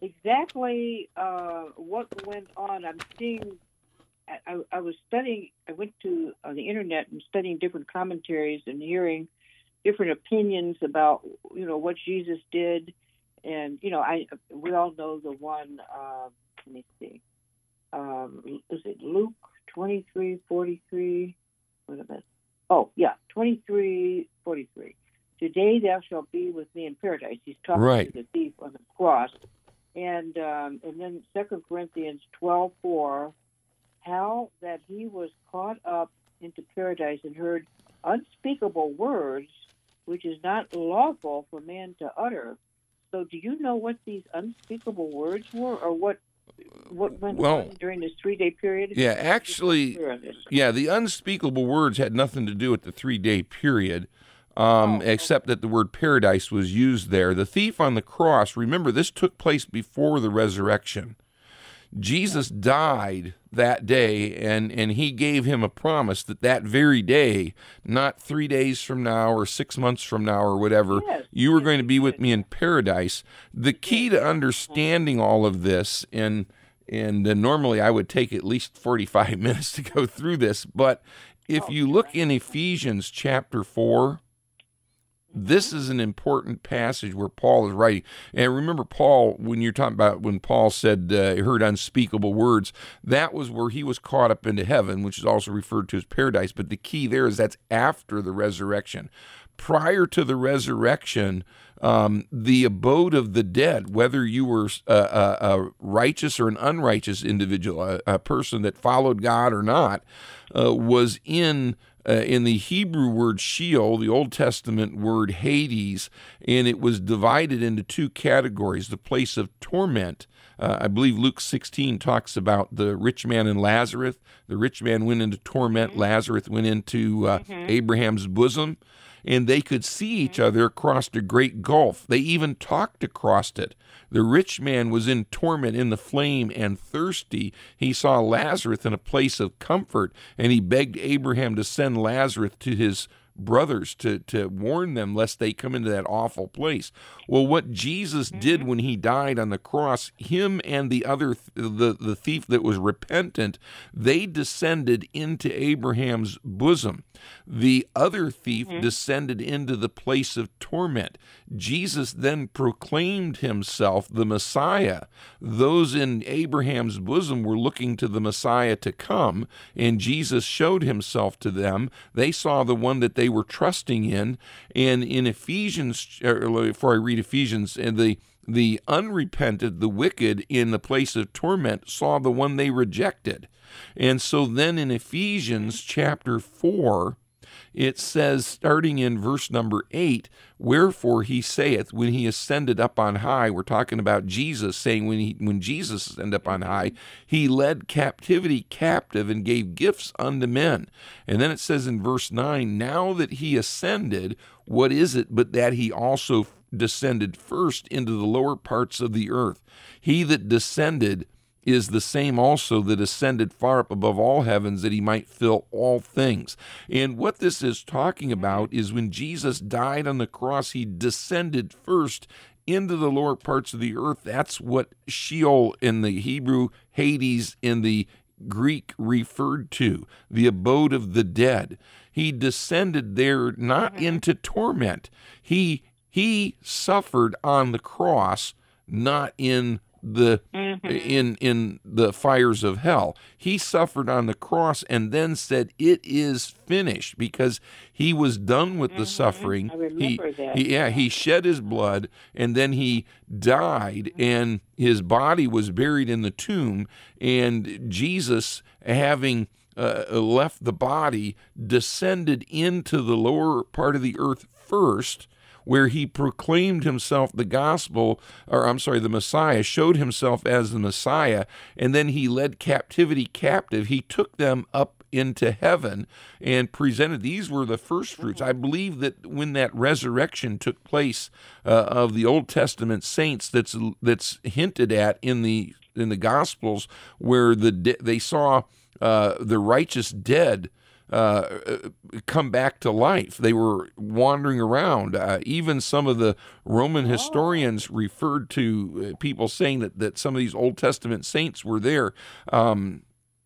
exactly uh, what went on. I'm seeing, I, I, I was studying, I went to uh, the internet and studying different commentaries and hearing different opinions about, you know, what Jesus did. And, you know, I we all know the one, uh, let me see, um, is it Luke twenty-three forty-three? What about? Oh, yeah, twenty-three forty-three. Today thou shalt be with me in paradise. He's talking Right. to the thief on the cross. And um, and then Second Corinthians twelve four, how that he was caught up into paradise and heard unspeakable words, which is not lawful for man to utter. So do you know what these unspeakable words were, or what what went Well, on during this three-day period? Yeah, I'm just not actually, clear on this. yeah, the unspeakable words had nothing to do with the three-day period, um, Oh, okay. except that the word paradise was used there. The thief on the cross, remember, this took place before the resurrection. Jesus died that day, and, and he gave him a promise that that very day, not three days from now or six months from now or whatever, Yes, you were yes, going to be he with did. me in paradise. The key to understanding all of this, and and uh, normally I would take at least forty-five minutes to go through this, but if Oh, you look in Ephesians chapter four, this is an important passage where Paul is writing. And remember, Paul, when you're talking about when Paul said uh, he heard unspeakable words, that was where he was caught up into heaven, which is also referred to as paradise. But the key there is that's after the resurrection. Prior to the resurrection, um, the abode of the dead, whether you were a, a, a righteous or an unrighteous individual, a, a person that followed God or not, uh, was in Uh, in the Hebrew word Sheol, the Old Testament word Hades, and it was divided into two categories, the place of torment. Uh, I believe Luke sixteen talks about the rich man and Lazarus. The rich man went into torment, Mm-hmm. Lazarus went into uh, Mhm. Abraham's bosom, and they could see each other across a great gulf. They even talked across it. The rich man was in torment in the flame and thirsty. He saw Lazarus in a place of comfort, and he begged Abraham to send Lazarus to his brothers to, to warn them lest they come into that awful place. Well, what Jesus mm-hmm. did when he died on the cross, him and the other, th- the, the thief that was repentant, they descended into Abraham's bosom. The other thief mm-hmm. descended into the place of torment. Jesus then proclaimed himself the Messiah. Those in Abraham's bosom were looking to the Messiah to come, and Jesus showed himself to them. They saw the one that they were trusting in. And in Ephesians, before I read Ephesians, and the the unrepented, the wicked in the place of torment saw the one they rejected. And so then in Ephesians chapter four, it says, starting in verse number eight, wherefore he saith, when he ascended up on high, we're talking about Jesus saying when he when Jesus ascended up on high, he led captivity captive and gave gifts unto men. And then it says in verse nine, now that he ascended, what is it but that he also descended first into the lower parts of the earth? He that descended is the same also that ascended far up above all heavens, that he might fill all things. And what this is talking about is when Jesus died on the cross, he descended first into the lower parts of the earth. That's what Sheol in the Hebrew, Hades in the Greek referred to, the abode of the dead. He descended there not into torment. He he suffered on the cross, not in the mm-hmm. in in the fires of hell. He suffered on the cross and then said, it is finished, because he was done with mm-hmm. the suffering. I remember he, that. He, yeah, he shed his blood, and then he died, and his body was buried in the tomb, and Jesus, having uh, left the body, descended into the lower part of the earth first, where he proclaimed himself the gospel, or I'm sorry, the Messiah, showed himself as the Messiah, and then he led captivity captive. He took them up into heaven and presented. These were the first fruits. I believe that when that resurrection took place uh, of the Old Testament saints, that's that's hinted at in the in the Gospels, where the de- they saw uh, the righteous dead Uh, come back to life. They were wandering around. Uh, even some of the Roman historians referred to uh, people saying that, that some of these Old Testament saints were there. Um,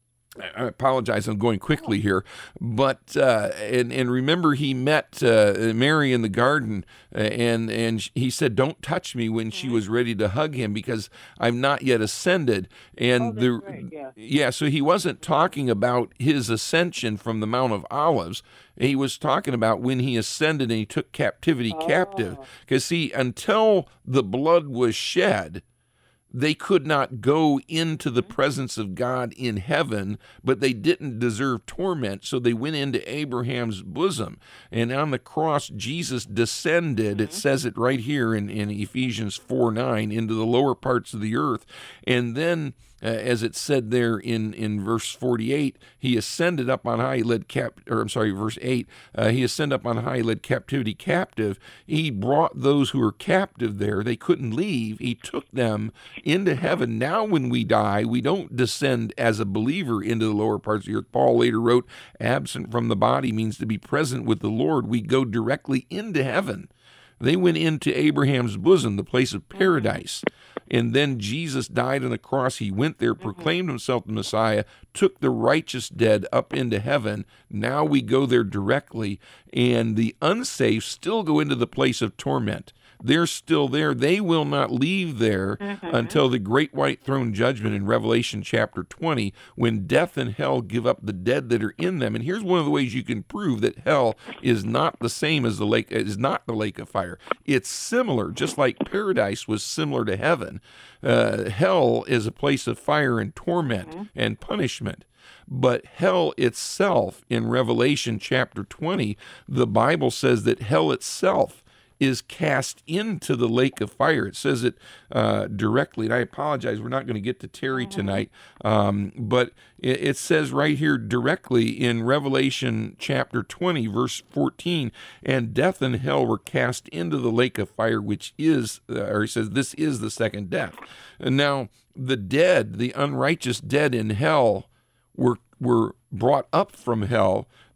I apologize, I'm going quickly here, but uh, and and remember he met uh, Mary in the garden, uh, and and he said, "Don't touch me," when she was ready to hug him, because I'm not yet ascended. And oh, the right, yeah. yeah, so he wasn't talking about his ascension from the Mount of Olives. He was talking about when he ascended and he took captivity oh. captive. Because see, until the blood was shed, they could not go into the presence of God in heaven, but they didn't deserve torment, so they went into Abraham's bosom. And on the cross, Jesus descended, mm-hmm. it says it right here in, in Ephesians four nine, into the lower parts of the earth. And then, uh, as it said there in, in verse forty-eight, he ascended up on high, he led cap, or I'm sorry, verse eight, uh, he ascended up on high, he led captivity captive. He brought those who were captive there. They couldn't leave. He took them into heaven. Now when we die, we don't descend as a believer into the lower parts of the earth. Paul later wrote, absent from the body means to be present with the Lord. We go directly into heaven. They went into Abraham's bosom, the place of paradise. And then Jesus died on the cross. He went there, proclaimed himself the Messiah, took the righteous dead up into heaven. Now we go there directly, and the unsaved still go into the place of torment. They're still there. They will not leave there mm-hmm. until the great white throne judgment in Revelation chapter twenty, when death and hell give up the dead that are in them. And here's one of the ways you can prove that hell is not the same as the lake, is not the lake of fire. It's similar, just like paradise was similar to heaven. Uh, hell is a place of fire and torment mm-hmm. and punishment. But hell itself, in Revelation chapter twenty, the Bible says that hell itself is cast into the lake of fire. It says it uh, directly, and I apologize, we're not going to get to Terry tonight, um, but it, it says right here directly in Revelation chapter twenty, verse fourteen, and death and hell were cast into the lake of fire, which is, uh, or he says, this is the second death. And now, the dead, the unrighteous dead in hell, were were brought up from hell.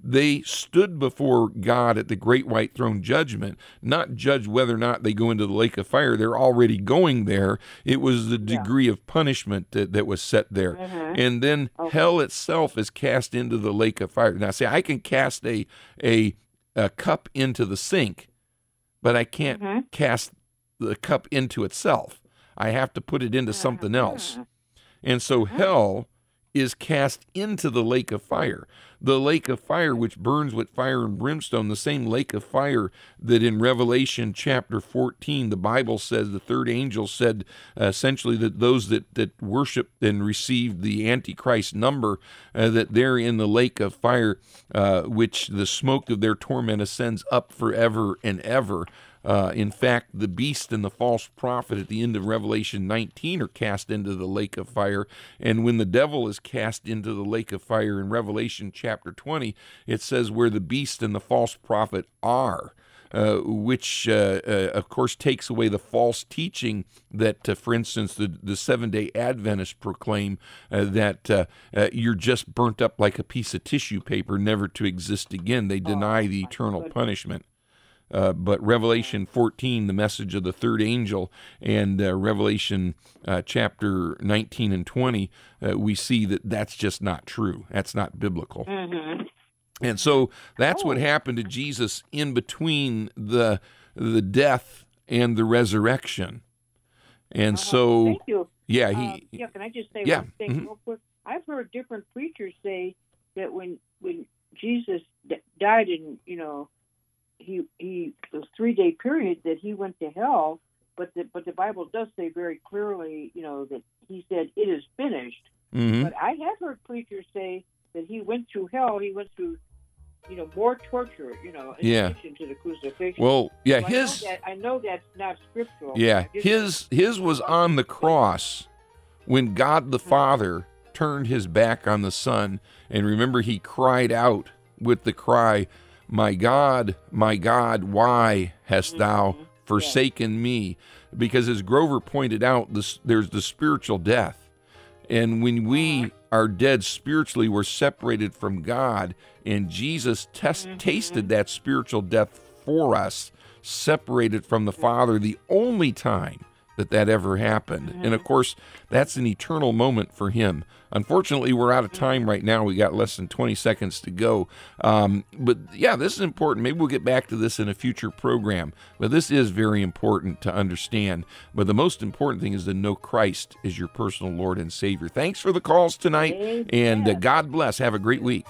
They stood before God at the great white throne judgment, not judge whether or not they go into the lake of fire. They're already going there. It was the degree yeah. of punishment that, that was set there. Mm-hmm. And then okay. hell itself is cast into the lake of fire. Now, see, I can cast a, a, a cup into the sink, but I can't mm-hmm. cast the cup into itself. I have to put it into something else. And so hell is cast into the lake of fire. The lake of fire, which burns with fire and brimstone, the same lake of fire that in Revelation chapter fourteen, the Bible says, the third angel said uh, essentially that those that, that worshiped and received the Antichrist number, uh, that they're in the lake of fire, uh, which the smoke of their torment ascends up forever and ever. Uh, in fact, the beast and the false prophet at the end of Revelation nineteen are cast into the lake of fire. And when the devil is cast into the lake of fire in Revelation chapter twenty, it says where the beast and the false prophet are, uh, which, uh, uh, of course, takes away the false teaching that, uh, for instance, the, the Seventh-day Adventists proclaim uh, that uh, uh, you're just burnt up like a piece of tissue paper, never to exist again. They deny the eternal punishment. Uh, but Revelation fourteen, the message of the third angel, and uh, Revelation uh, chapter nineteen and twenty, uh, we see that that's just not true. That's not biblical. Mm-hmm. And so that's oh. what happened to Jesus in between the the death and the resurrection. And uh, so, thank you. yeah, uh, he. Yeah, can I just say yeah. one thing mm-hmm. real quick? I've heard different preachers say that when when Jesus d- died in, you know, He he the three day period that he went to hell, but the but the Bible does say very clearly, you know, that he said it is finished. Mm-hmm. But I have heard preachers say that he went through hell. He went through, you know, more torture. You know, in yeah. addition to the crucifixion. Well, yeah, so his. I know, that, I know that's not scriptural. Yeah, his his was on the cross when God the Father turned his back on the Son, and remember he cried out with the cry, "My God, my God, why hast thou mm-hmm. forsaken yeah. me?" Because as Grover pointed out, this, there's the spiritual death. And when we are dead spiritually, we're separated from God. And Jesus test, mm-hmm. tasted that spiritual death for us, separated from the Father, the only time that that ever happened. Mm-hmm. And of course, that's an eternal moment for him. Unfortunately, we're out of time right now. We got less than twenty seconds to go. Um, but yeah, this is important. Maybe we'll get back to this in a future program. But this is very important to understand. But the most important thing is to know Christ as your personal Lord and Savior. Thanks for the calls tonight. Amen. And uh, God bless. Have a great week.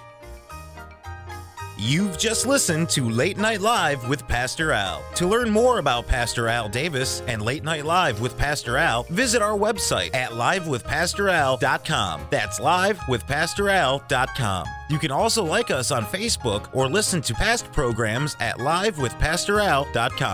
You've just listened to Late Night Live with Pastor Al. To learn more about Pastor Al Davis and Late Night Live with Pastor Al, visit our website at live with pastor al dot com. That's live with pastor al dot com. You can also like us on Facebook or listen to past programs at live with pastor al dot com.